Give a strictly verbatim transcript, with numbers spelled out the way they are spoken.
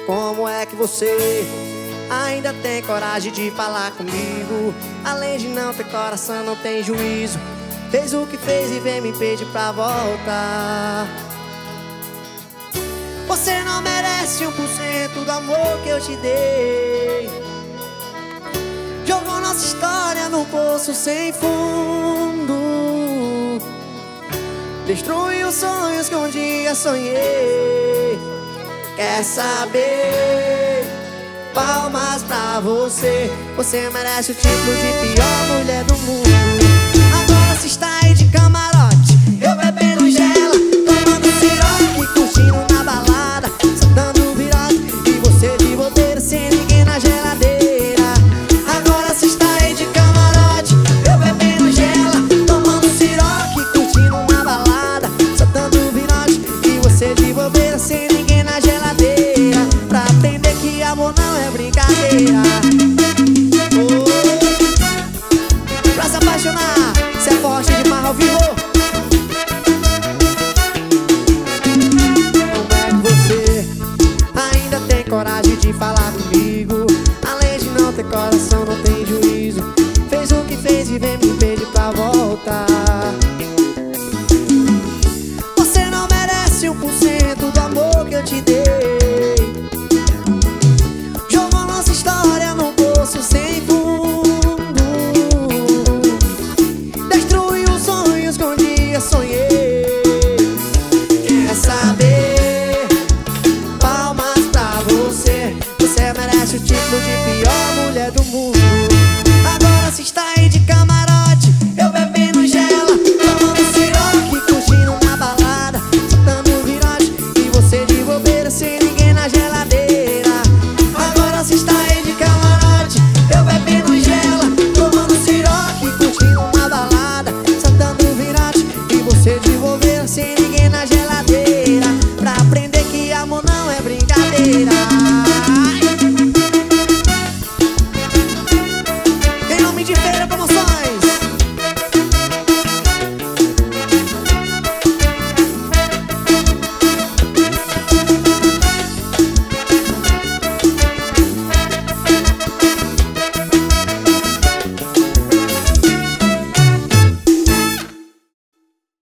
Como é que você ainda tem coragem de falar comigo? Além de não ter coração, não tem juízo. Fez o que fez e vem me pedir pra voltar. Você não merece um por cento do amor que eu te dei. Jogou nossa história num poço sem fundo. Destruiu os sonhos que um dia sonhei. Quer saber? Palmas pra você. Você merece o título de pior mulher do mundo. Agora se está aí de camarote, eu bebendo gela, tomando siroque, curtindo na balada, só dando virote, e você de bobeira sem ninguém na geladeira. Agora se está aí de camarote, eu bebendo gela, tomando siroque, curtindo na balada, só dando virote, e você de bobeira sem ninguém na geladeira. Pra aprender que amor não é brincadeira. Oh, pra se apaixonar, cê é forte demais ao vivo. Como é que você ainda tem coragem de falar comigo? Além de não ter coração, não tem juízo. Fez o que fez e vem me pedir pra voltar. Você não merece um por cento do amor que eu te dei. Jogou nossa história num poço sem fundo. Destruiu os sonhos que um dia sonhei.